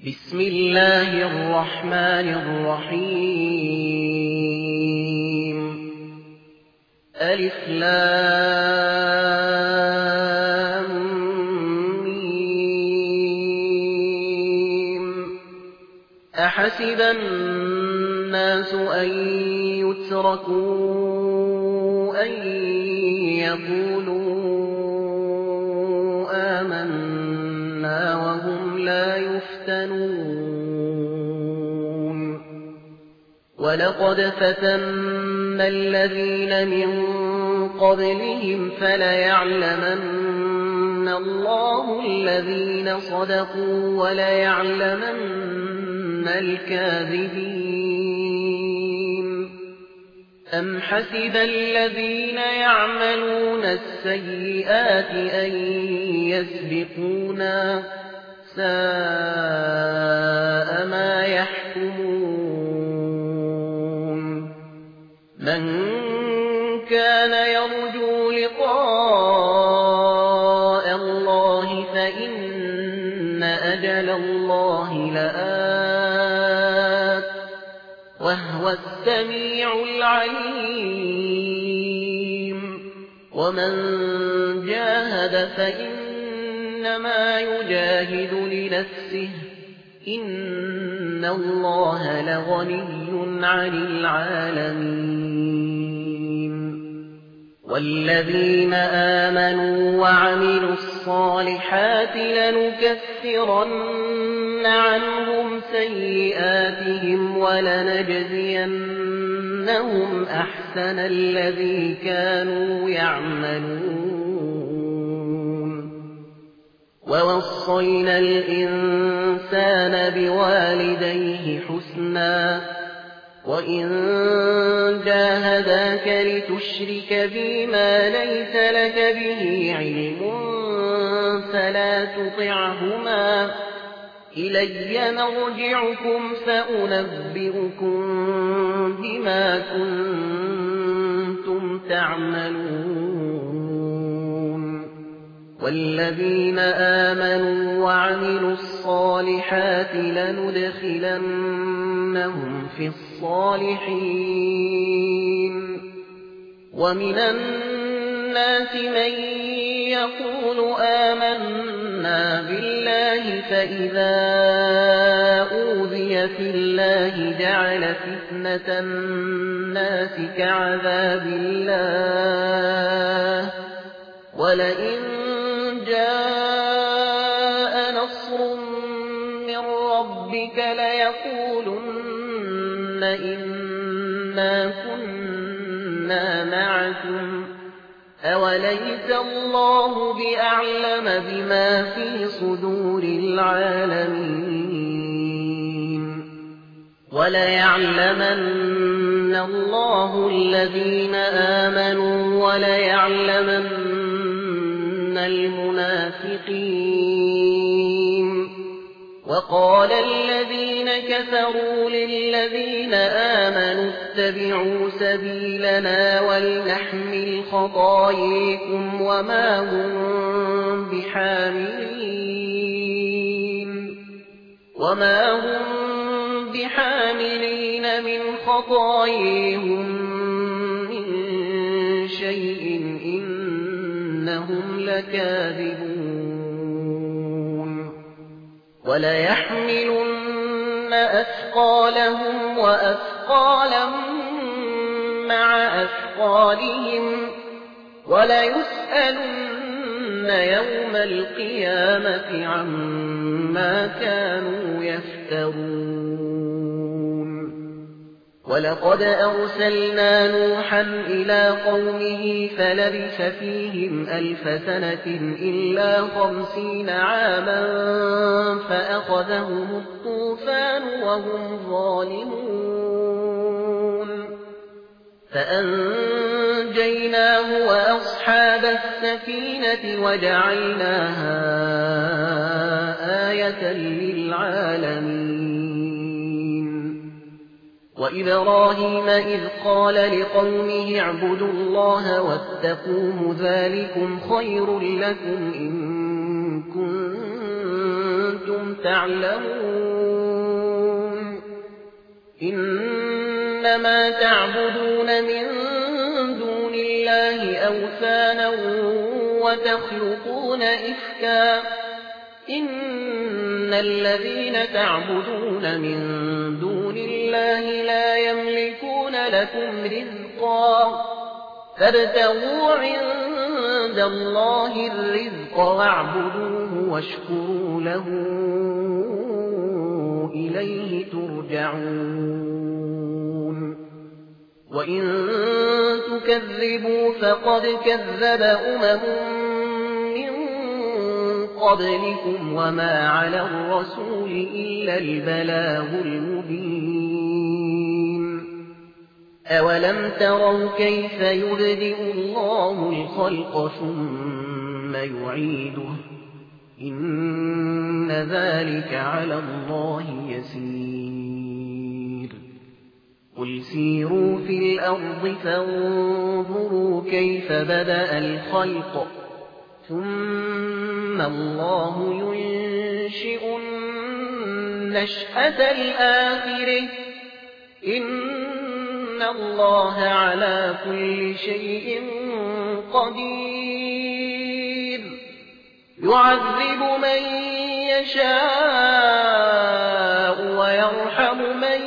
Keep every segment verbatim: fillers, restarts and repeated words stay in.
بسم الله الرحمن الرحيم ألف لام ميم أحسب الناس أن يتركوا أن يقولوا آمنا وهم لا يفتنون ولقد فتنا الذين من قبلهم فليعلمن الله الذين صدقوا وليعلمن الكاذبين أم حسب الذين يعملون السيئات أن يسبقونا ساء ما يحكمون من كان يرجو لقاء الله فإن أجل الله لآت وهو السميع العليم ومن جاهد فإنما يجاهد لنفسه إن الله لغني عن العالمين والذين آمنوا وعملوا الصالحات لنكفرن عنهم سيئاتهم ولنجزينهم أحسن الذي كانوا يعملون ووصينا الإنسان بوالديه حسنا وإن جاهداك لتشرك بي ما ليس لك به علم فلا تطعهما إلي مرجعكم فأنبئكم بما كنتم تعملون والذين آمنوا وعملوا الصالحات لندخلنهم في الصالحين ومن الناس من يقول آمنا بالله فإذا أوذي في الله جعل فتنة الناس كعذاب الله ولئن جاء نصر من ربك ليقولن إنا كنا معكم أوليس الله بأعلم بما في صدور العالمين وليعلمن الله الذين آمنوا وليعلمن المنافقين وقال الذين كفروا للذين آمنوا اتبعوا سبيلنا ولنحمل خطاياكم وما هم بحاملين وما هم بحاملين من خطاياهم من شيء إنهم لكاذبون وليحملن أثقالهم وأثقالا مع أثقالهم وليسألن يوم القيامة عما كانوا يفترون ولقد أرسلنا نوحا إلى قومه فلبث فيهم ألف سنة إلا خمسين عاما فأخذهم الطوفان وهم ظالمون فأنجيناه وأصحاب السفينة وجعلناها آية للعالمين وإبراهيم إذ قال لقومه اعبدوا الله واتقوه ذلكم خير لكم إن كنتم تعلمون إنما تعبدون من دون الله أوثانا وتخلقون إفكا إن الذين تعبدون من دون الله لا يملكون لكم رزقا فابتغوا عند الله الرزق واعبدوه واشكروا له إليه ترجعون وإن تكذبوا فقد كذب أمم من قبلكم وما على الرسول إلا البلاغ المبين أولم تروا كيف يبدئ الله الخلق ثم يعيده إن ذلك على الله يسير قل سيروا في الأرض فانظروا كيف بدأ الخلق ثم الله ينشئ النشأة الآخرة إن الله على كل شيء قدير يعذب من يشاء ويرحم من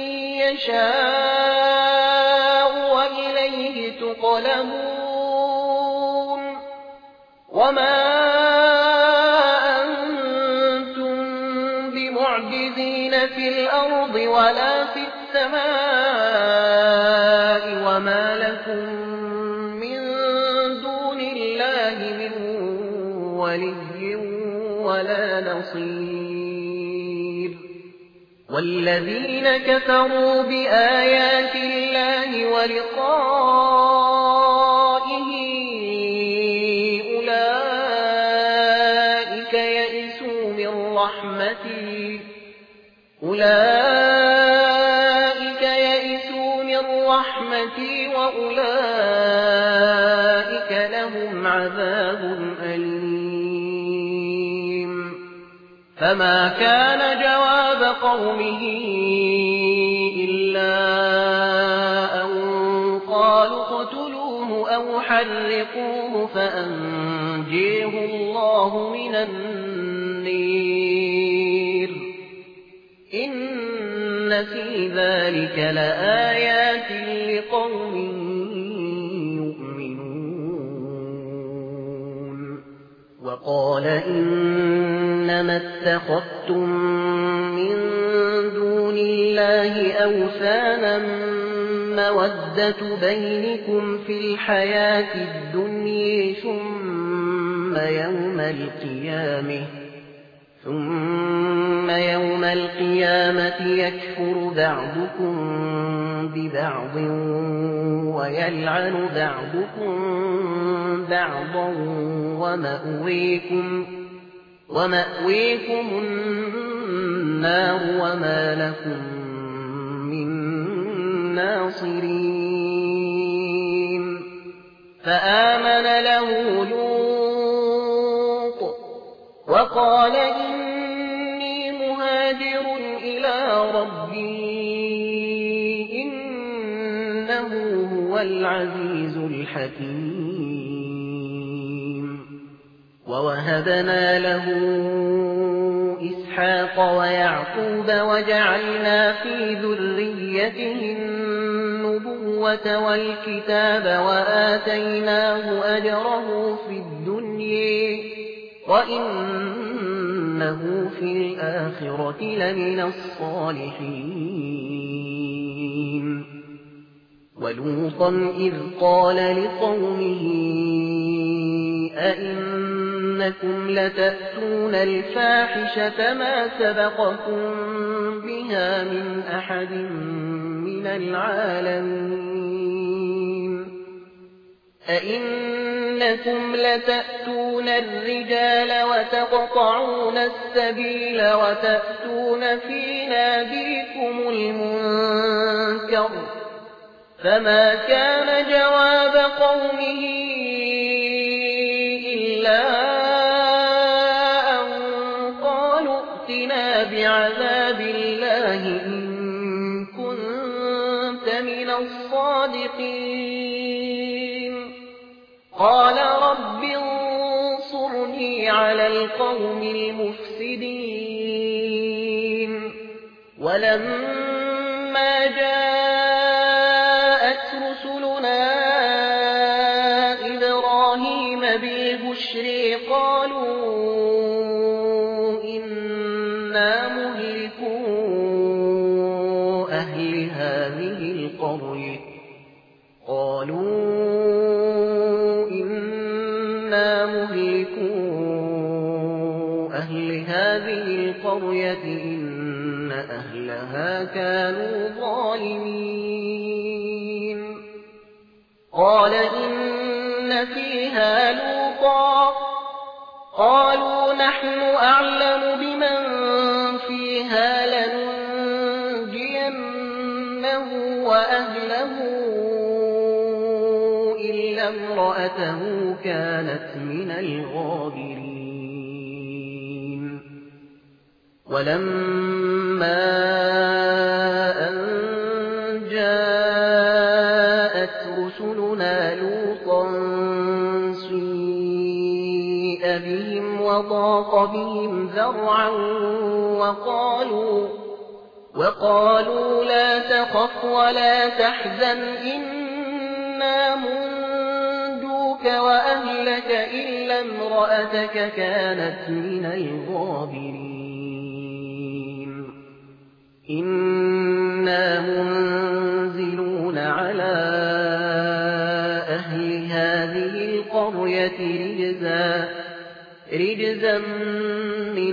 يشاء وإليه تقلبون وما أنتم بمعجزين في الأرض ولا في السماء وما لكم من دون الله من ولي ولا نصير والذين كفروا بآيات الله ولقائه أولئك يئسوا من رحمتي أولئك يئسوا من رحمتي وأولئك لهم عذاب أليم فما كان جواب قومه إلا أن قالوا اقتلوه أو حرقوه فأنجيه الله من النير إن في ذلك لآيات لقوم يؤمنون وقال إنما اتخذتم من دون الله أوثانا مودة بينكم في الحياة الدنيا ثم يوم القيامة ثم يوم القيامة يكفر بعضكم ببعض ويلعن بعضكم بعضا ومأويكم ومأويكم النار وما لكم من ناصرين فآمن له لوط وقال إني مهاجر إلى ربي إنه هو العزيز الحكيم ووهبنا له إسحاق ويعقوب وجعلنا في ذريته النبوة والكتاب وآتيناه أجره في الدنيا وإنه في الآخرة لمن الصالحين ولوطا إذ قال لقومه أئنكم لتأتون الفاحشة ما سبقكم بها من أحد من العالمين أئنكم لتأتون الرجال وتقطعون السبيل وتأتون في ناديكم المنكر فما كان جواب قومه إلا أن قالوا ائتنا بعذاب الله إن الصادقين قال رب انصرني على القوم المفسدين ولما جاءت رسلنا إبراهيم بالبشر قالوا إنا مهلكو أهل هذه القرية قالوا إنا مهلكو أهل هذه القرية إن أهلها كانوا ظالمين قال إن فيها لوطا قالوا نحن أعلم بمن فيها لننجينه وأهله إلا امرأته كانت من الغابرين ولما أن جاءت رسلنا لوطا سيء بهم وضاق بهم ذرعا وقالوا وقالوا لا تخف ولا تحزن إنا منجوك وأهلك إلا امرأتك كانت من الغابرين إنا منزلون على أهل هذه القرية رجزا رجزا من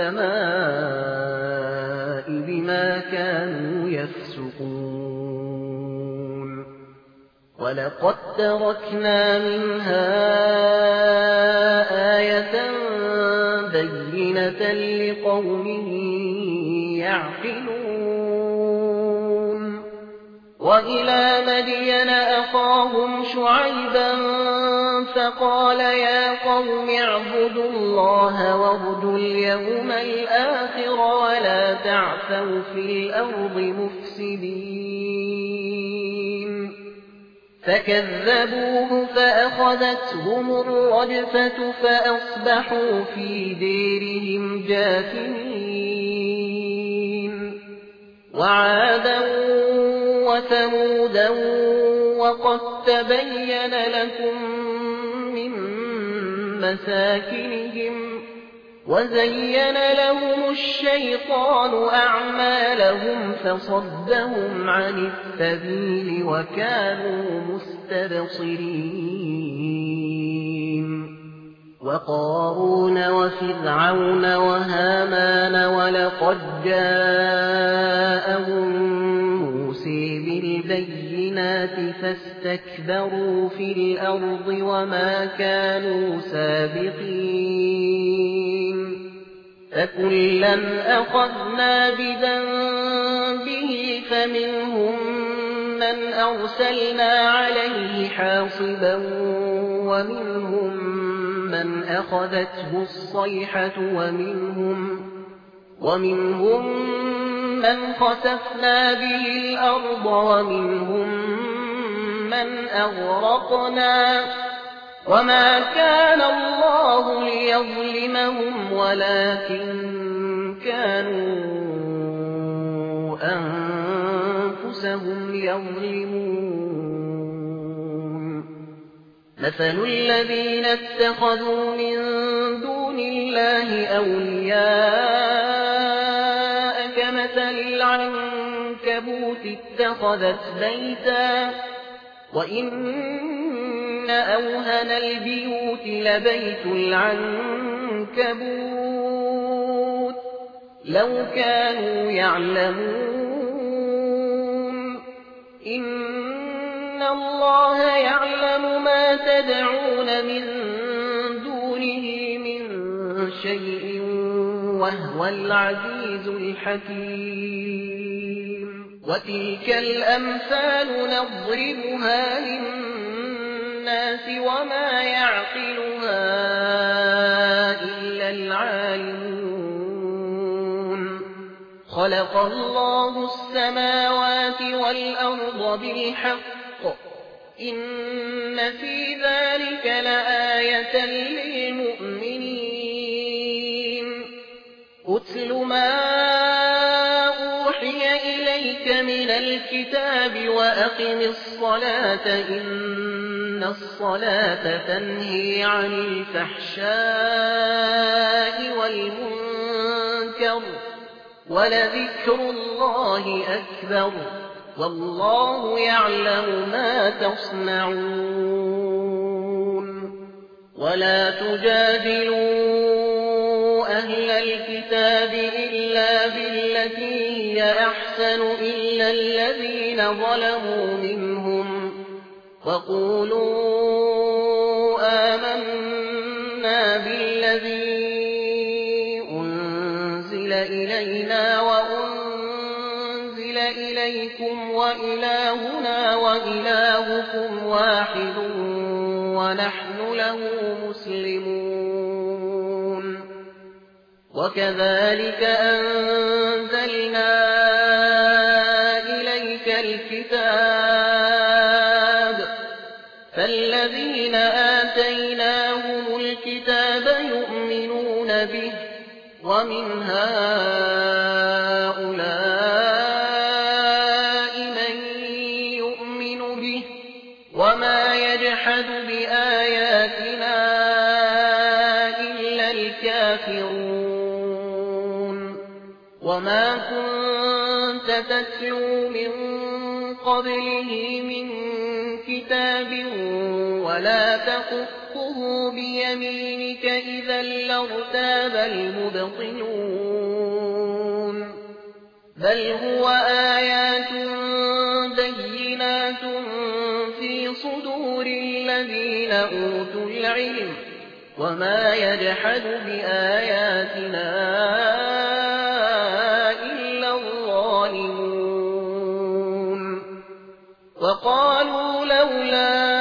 السماء بما كانوا يفسقون ولقد تركنا منها آية بينة لقوم يعقلون وإلى مدين أخاهم شعيبا فقال يا قوم اعبدوا الله وارجوا اليوم الآخر ولا تعثوا في الأرض مفسدين فكذبوه فأخذتهم الرجفة فأصبحوا في ديرهم جاثمين وعادا وثمودا وقد تبين لكم من مساكنهم وزين لهم الشيطان أعمالهم فصدهم عن السبيل وكانوا مستبصرين وقارون وفرعون وهامان ولقد جاءهم موسى بالبينات فاستكبروا في الأرض وما كانوا سابقين فكلا أخذنا بذنبه فمنهم من أرسلنا عليه حاصبا ومنهم من أخذته الصيحة ومنهم ومنهم من خسفنا به الأرض ومنهم من أغرقنا وما كان الله ليظلمهم ولكن كانوا أنفسهم يظلمون مثل الذين اتخذوا من دون الله أولياء كمثل العنكبوت اتخذت بيتا وإن أوهن البيوت لبيت العنكبوت لو كانوا يعلمون إن الله يعلم ما تدعون من دونه من شيء وهو العزيز الحكيم وتلك الأمثال نضربها للناس وما يعقلها إلا العالمون خلق الله السماوات والأرض بالحق إن في ذلك لآية للمؤمنين أتل ما أوحي إليك من الكتاب وأقم الصلاة إن الصلاة تنهي عن الفحشاء والمنكر ولذكر الله أكبر والله يعلم ما تصنعون ولا تجادلوا أهل الكتاب إلا بالتي هي أحسن إلا الذين ظلموا منهم وقولوا آمنا بالذي أنزل إلينا وأنزل إليكم وإلهنا وإلهكم واحد ونحن له مسلمون وكذلك أنزلنا إليك الكتاب فالذين آتيناهم الكتاب يؤمنون به ومن هؤلاء من يؤمن به وما يجحد بآياتنا إلا الكافرون وما كنت تتلو من قبله من كتاب ولا تخطه بيمينك إذا لارتاب المبطلون بل هو آيات بينات في صدور الذين أوتوا العلم وما يجحد بآياتنا إلا الظالمون وقالوا لولا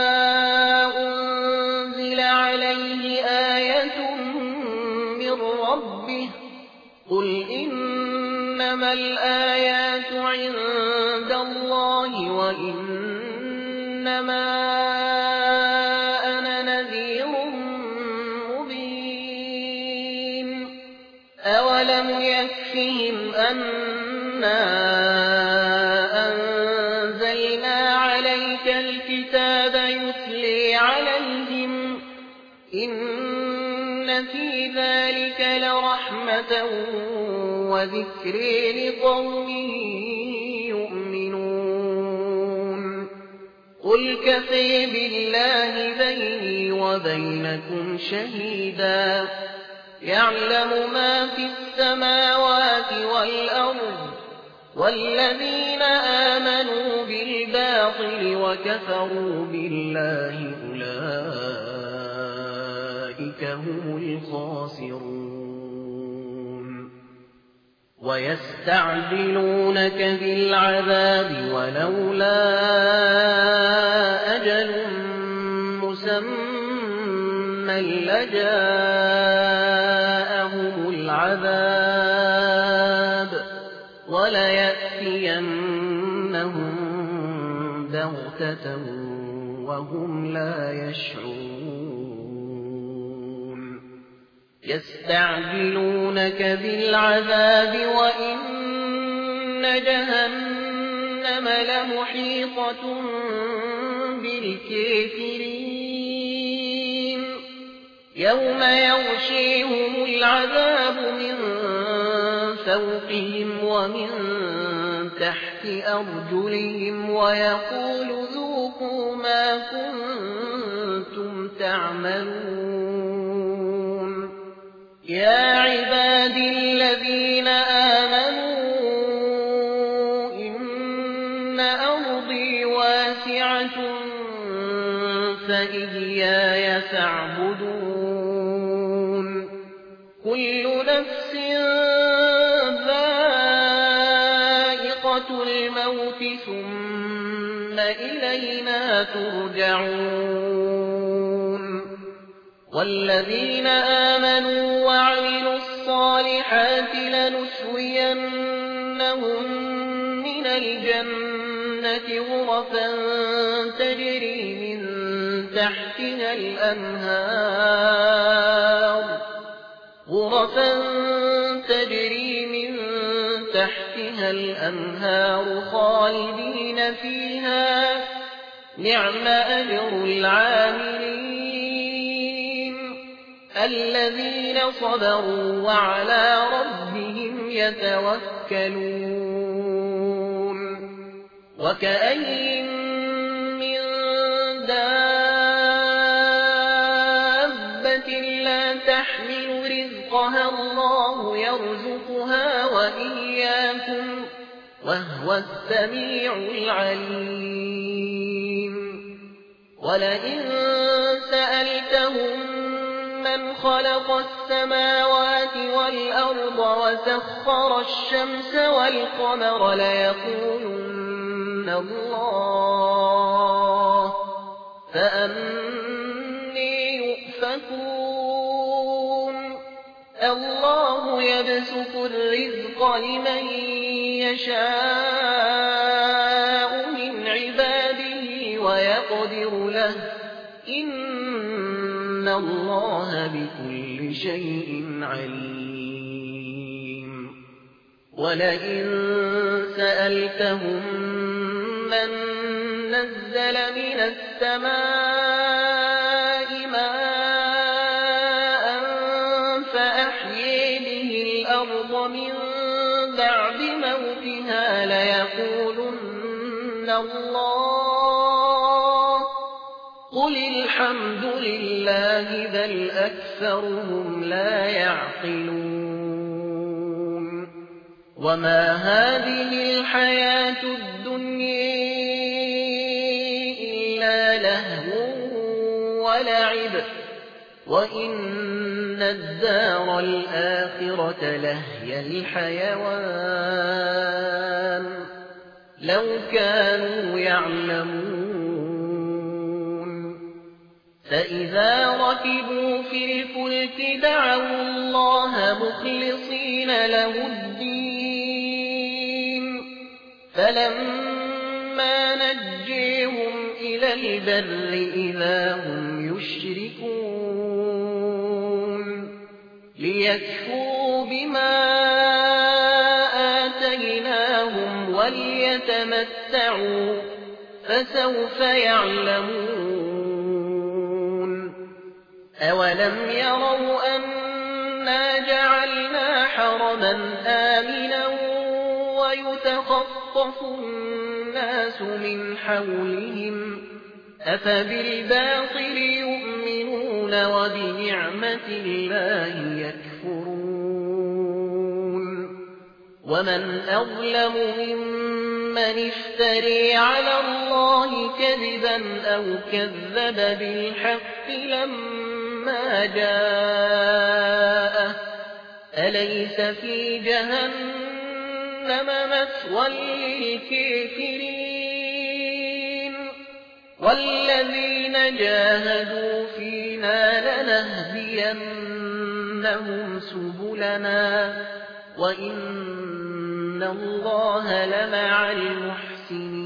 أنزل عليه آية من ربه قل إنما الآيات عند الله وإنما أنا نذير مبين أولم يكفهم أنا أنزلنا عليك الكتاب يتلي عليهم إن في ذلك لرحمة وذكر لقوم يؤمنون قل كفى بالله بيني وبينكم شهيدا يعلم ما في السماوات والأرض والذين آمنوا بالباطل وكفروا بالله أولئك هم الخاسرون ويستعجلونك بالعذاب ولولا أجل مسمى لجاءهم العذاب وليأتينهم بغتة وهم لا يشعرون يستعجلونك بالعذاب وإن جهنم لمحيطة بالكافرين يوم يغشيهم العذاب من فوقهم ومن تحت أرجلهم ويقول ذوقوا ما كنتم تعملون يا عبادي الذين آمنوا إن أرضي واسعة فإياي فاعبدون كل نفس ذائقة الموت ثم إلينا ترجعون والذين آمنوا وعملوا الصالحات الصالحات لنسوينهم من الجنة غرفا تجري من تحتها الأنهار غرفا تجري من تحتها الأنهار خالدين فيها نعم أجر العاملين الذين صبروا وعلى ربهم يتوكلون وكأي من دابة لا تحمل رزقها الله يرزقها وإياكم وهو السميع العليم ولئن سألتهم من خلق السماوات والأرض وسخر الشمس والقمر ليقولن الله فأني يؤفكون الله يبسط الرزق لمن يشاء من عباده ويقدر له إن الله بكل شيء عليم ولئن سألتهم من نزل من السماء ماء فأحيي به الأرض من بعد موتها ليقولن الله قل الحمد لله بل أكثرهم لا يعقلون وما هذه الحياة الدنيا إلا لهو ولعب وإن الدار الآخرة لهي الحيوان لو كانوا يعلمون فإذا ركبوا في الفلك دعوا الله مخلصين له الدين فلما نجيهم إلى البر إذا هم يشركون ليكفروا بما آتيناهم وليتمتعوا فسوف يعلمون أولم يروا أنا جعلنا حرما آمنا ويتخطف الناس من حولهم أفبالباطل يؤمنون وبنعمة الله يكفرون ومن أظلم ممن افتري على الله كذبا أو كذب بالحق لما جاءه أليس في جهنم مثوى للكافرين والذين جاهدوا فينا لنهدينهم سبلنا وإن الله لمع المحسنين